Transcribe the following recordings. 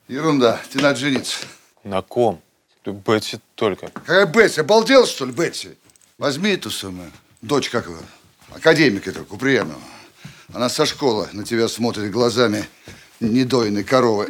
Ерунда, тебе надо жениться. На ком? Бетси только. Какая Бетси? Обалдел, что ли, Бетси? Возьми эту самую, дочь как его, академика этого, Куприянова. Она со школы на тебя смотрит глазами недоиной коровы.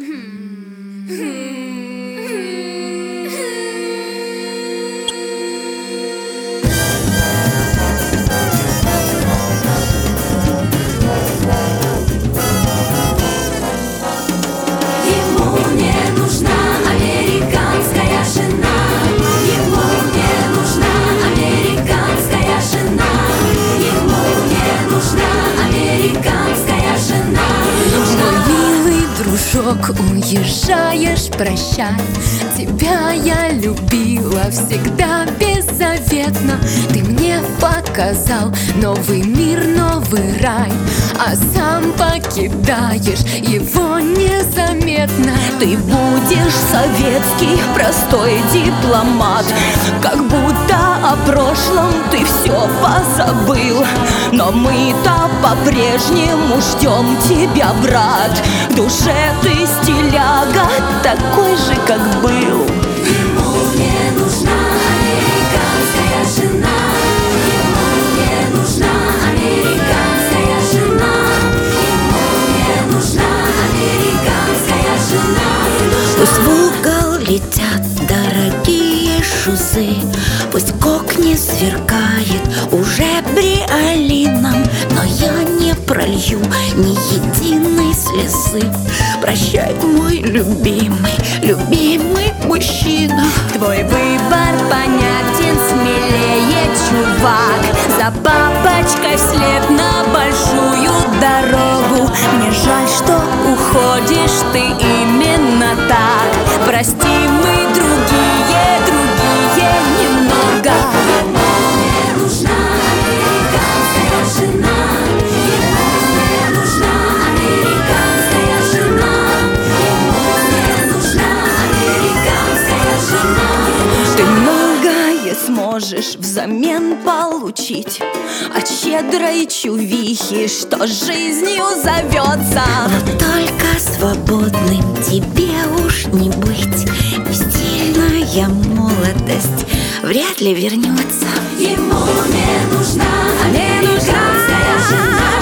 Уезжаешь, прощай. Тебя я любила всегда беззаветно. Ты мне показал новый мир, новый рай, а сам покидаешь его незаметно. Ты будешь советский простой дипломат, как будто о прошлом ты все позабыл. Но мы-то по-прежнему ждем тебя, брат. В душе ты стиляга, такой же, как был. Ему не нужна американская жена. Ему не нужна американская жена. Ему не нужна американская жена. Пусть в угол летят дорогие шузы, пусть кокни сверкает уже бриолином, но я не пролью ни единой слезы. Прощай, мой любимый, любимый мужчина. Твой выбор понятен, смелее, чувак. За папочкой вслед на большую дорогу. Мне жаль, что уходишь ты именно так. Прости, мы другие немного. Ему не нужна американская жена. Ему не нужна американская жена. Ему не нужна американская жена. Ты многое сможешь взамен получить от щедрой чувихи, что жизнью зовется. Но только свободным тебе уж не быть, и стильная молодость вряд ли вернется. Ему не нужна американская жена.